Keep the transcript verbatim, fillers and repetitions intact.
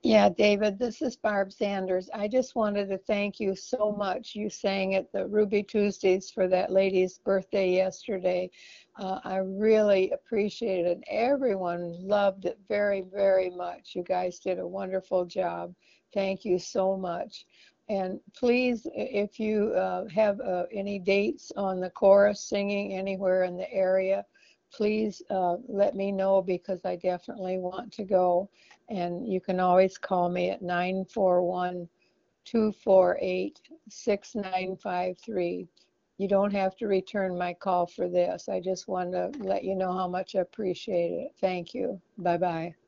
Yeah, David, this is Barb Sanders. I just wanted to thank you so much. You sang at the Ruby Tuesdays for that lady's birthday yesterday. Uh, I really appreciate it. Everyone loved it very, very much. You guys did a wonderful job. Thank you so much. And please, if you uh, have uh, any dates on the chorus singing anywhere in the area, please uh, let me know because I definitely want to go. And you can always call me at nine four one, two four eight, six nine five three. You don't have to return my call for this. I just wanted to let you know how much I appreciate it. Thank you. Bye-bye.